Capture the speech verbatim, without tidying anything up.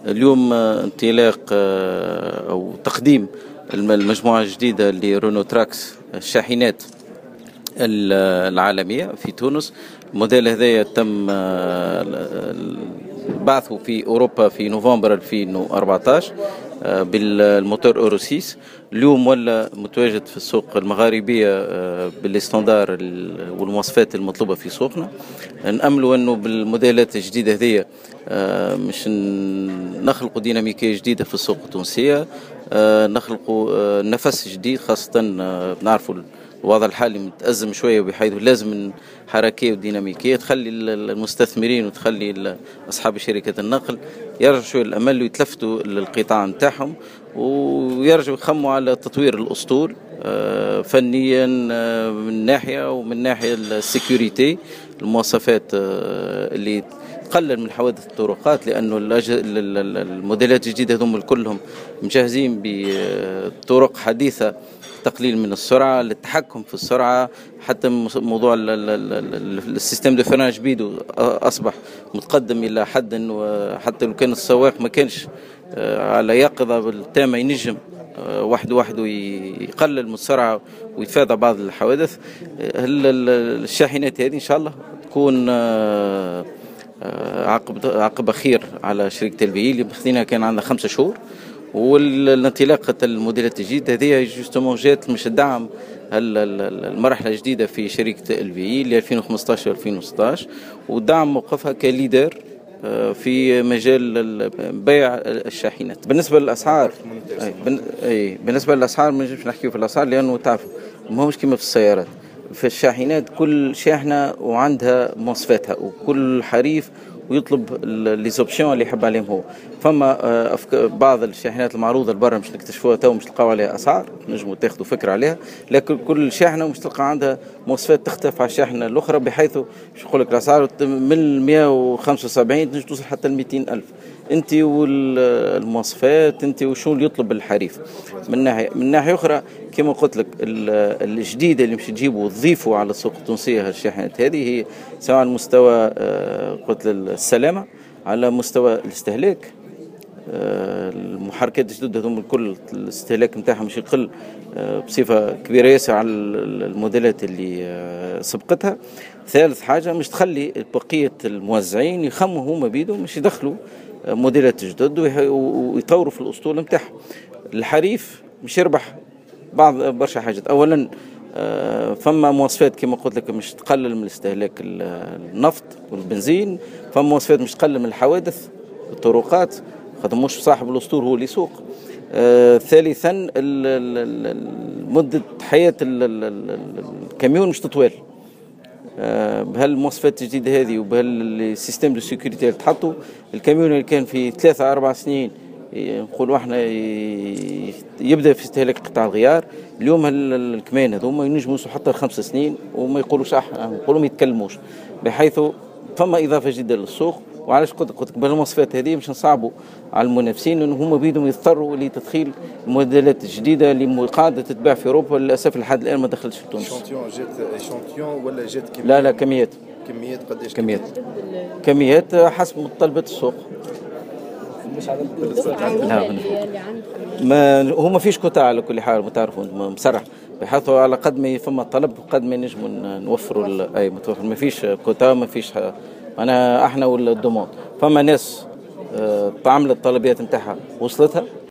اليوم انطلاق أو تقديم المجموعة الجديدة لرونو تراكس الشاحنات العالمية في تونس. الموديل هذايا تم بعثه في أوروبا في نوفمبر ألفين وأربعة عشر بالموتور أورو ستة. اليوم ولا متواجد في السوق المغاربية بالاستاندار والمواصفات المطلوبة في سوقنا. نأملوا أنه بالموديلات الجديدة هذه مش نخلقوا ديناميكية جديدة في السوق التونسية، نخلقوا نفس جديد، خاصة بنعرفوا الوضع الحالي متأزم شوية، بحيث لازم حركية وديناميكية تخلي المستثمرين وتخلي أصحاب شركة النقل يرجعوا شوية الأمل ويتلفتوا للقطاع نتاعهم ويرجعوا يخموا على تطوير الأسطول فنيا من ناحية، ومن ناحية السيكوريتي المواصفات اللي تقلل من حوادث الطرقات، لأنه الموديلات الجديدة هذوم كلهم مجهزين بطرق حديثة، تقليل من السرعة، للتحكم في السرعة، حتى موضوع السيستم دو فرانج بيدو أصبح متقدم إلى حد، وحتى لو كان السواق ما كانش على يقظة بالتامة ينجم وحده وحده يقلل من السرعة ويتفادى بعض الحوادث. الشاحنات هذه إن شاء الله تكون عقب عقب خير على شركة الفي اللي مخذينها كان عندنا خمسة شهور، والانطلاقة الموديلات الجديدة هذه جوستومون جات مش الدعم المرحلة الجديدة في شركة الفي ل ألفين وخمسة عشر ألفين وستة عشر، ودعم موقفها كليدر في مجال بيع الشاحنات. بالنسبة للأسعار، أي بالنسبة للأسعار ما نجمش نحكيو في الأسعار، لأنه تعرفوا ما هوش كيما في السيارات. في الشاحنات كل شاحنة وعندها مواصفاتها، وكل حريف ويطلب ليزوبسيون اللي يحب عليهم هو. فما بعض الشاحنات المعروضة لبرا مش نكتشفوها تو، مش تلقاو عليها أسعار، نجموا تاخذوا فكرة عليها، لكن كل شاحنة مش تلقى عندها مواصفات تختلف على الشاحنة الأخرى، بحيث مش نقول لك الأسعار من مئة وخمسة وسبعين تنجم توصل حتى ل مئتين ألف. انت والمواصفات انت وشو اللي يطلب الحريف. من ناحيه من ناحيه اخرى كما قلت لك الجديده اللي مش تجيبوا وتضيفوا على السوق التونسيه هالشاحنات هذه، هي سواء على مستوى قلت السلامه، على مستوى الاستهلاك، المحركات الجدد هذوم الكل الاستهلاك نتاعهم مش يقل بصفه كبيره ياسر على الموديلات اللي سبقتها. ثالث حاجه مش تخلي بقيه الموزعين يخموا هما بيدهم مش يدخلوا موديلات جدد ويطوروا في الاسطول نتاعهم. الحريف مش يربح بعض برشا حاجات. اولا فما مواصفات كما قلت لك مش تقلل من استهلاك النفط والبنزين، فما مواصفات مش تقلل من الحوادث الطرقات، خاطر مش صاحب الاسطول هو اللي يسوق. آه، ثالثا مدة حياة الكاميون مش تطوال. آه، بهالمواصفات الجديدة هذه وبهالسيستم دو سيكوريتي اللي تحطوا، الكاميون اللي كان في ثلاثة أربع سنين نقولوا احنا يبدا في استهلاك قطع الغيار، اليوم الكمان هذوما ينجموا يوصلوا حتى لخمس سنين وما يقولوش صح، نقولوا ما يتكلموش، بحيث فما اضافه جديده للسوق. وعلاش قلت قلت بالمواصفات هذه مش نصعبوا على المنافسين، انه هما بيدهم يضطروا لتدخيل الموديلات الجديده اللي قاعده تتباع في اوروبا، للاسف لحد الان ما دخلتش في تونس. شانتيون جات شانتيون ولا جات كميات؟ لا لا كميات. كميات قداش؟ كميات كميات حسب متطلبات السوق. مش على لا ما هو ما فيش كوتا على كل حال، متعرفون مصرح، بحيثوا على قد ما فما طلب قد ما نجموا نوفروا اي متوفر، ما فيش كوتا، ما فيش انا احنا والدوموند. فما ناس تعمل الطلبيات نتاعها وصلتها